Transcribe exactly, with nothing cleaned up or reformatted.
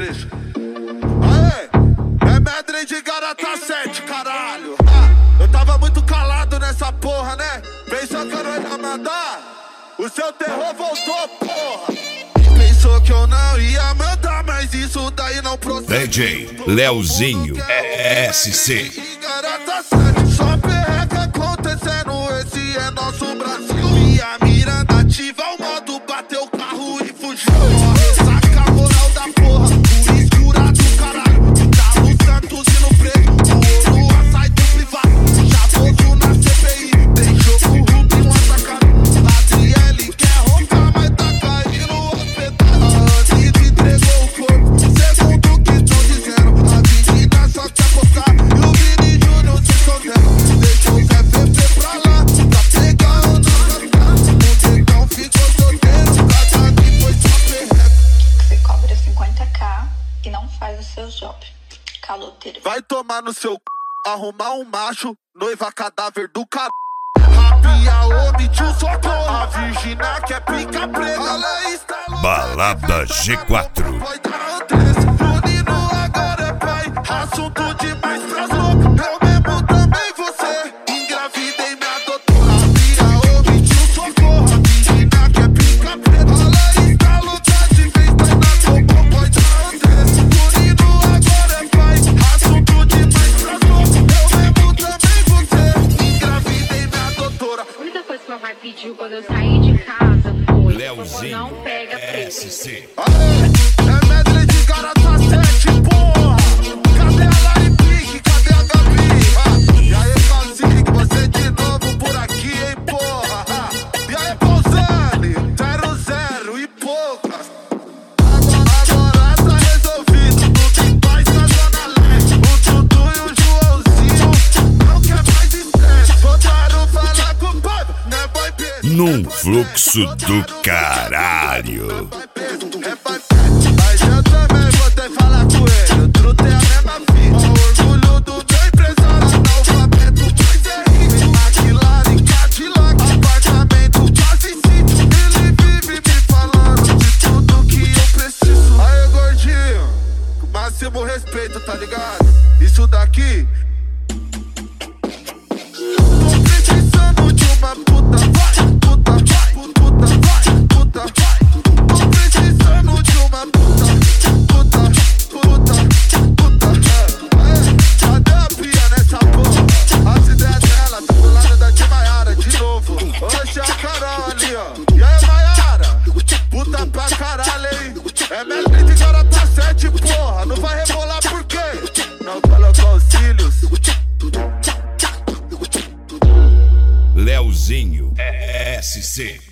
trecho. Aê, é medley de Garota sete, caralho. Ah, eu tava muito calado nessa porra, né? Pensou que eu não ia mandar? O seu terror voltou, porra. Pensou que eu não ia mandar, mas isso daí não procede. D J Leozinho S C. Garota sete, só perreca acontecendo, esse é nosso Brasil. E a Miranda ativa o modo, bateu o carro e fugiu. Saca a moral da porra, por escura do caralho. Tá no Santos e no preto, o ouro sai do privado. Chavoso na C P I, deixou o Rubinho atacado. Adriele quer roncar, mas tá caindo hospedado. A Anitta entregou o corpo, segundo o que tão dizendo. A menina só quer postar e o Vini Júnior se escondendo. Deixou o Zé Pepe pra lá, pra pegar o nosso atrás. O negão ficou solteiro, cada dia foi só perreco. Você cobra cinquenta k e não faz o seu job. Caloteiro. Vai tomar no seu c... arrumar um macho, noiva cadáver do car... Rapia, omitiu socorro. A Virgínia quer pica preta. Ela está louca. Balada G quatro. Vai dar Andressa. O Nino agora é pai. Assunto demais pras loucas. Eu mesmo também você. Engravidei minha doutora. Rapia, omitiu socorro. A Virgínia quer pica preta. Ela está louca de vez. Tá na topo. Vai dar Andressa. O Nino agora é pai. Assunto demais pras loucas. Eu mesmo também você. Engravidei minha doutora. A única coisa que meu pai pediu quando eu saí de casa foi: Leozinho não pega preto. S C. Aê, é medley de Garota sete, porra. Cadê a Lari Pique? Cadê a Gabi? Ah, e aí, Calcique, você de novo por aqui, hein, porra? Ah, e aí, Pausani, zero zero e poucas. Agora, agora tá resolvido. Tudo em paz na Zona Leste. O Dudu e o Joãozinho não quer mais estresse. Voltaram falar com o povo, né, boy Pedro? Num fluxo do caralho. Mas eu também vou ter que falar com ele. O truto é a mesma fita. O orgulho do meu empresário analfabeto, mas é rico. McLaren, Cadillac, apartamento, quase sítio. Ele vive me falando de tudo que eu preciso. Aí, gordinho, com máximo respeito, tá ligado? Isso daqui. Tô precisando de uma puta, vai, puta, vai, puta, vai, puta, vai. Tô precisando de uma puta, puta, puta, puta. É, cadê a pia nessa porra? As ideias dela, tá do lado da de Maiara de novo. Hoje é a Carol ali, ó. E aí, Maiara? Puta pra caralho, hein? É medley de Garota sete, porra. Não vai rebolar por quê? Não colocou os cílios. Leozinho S C.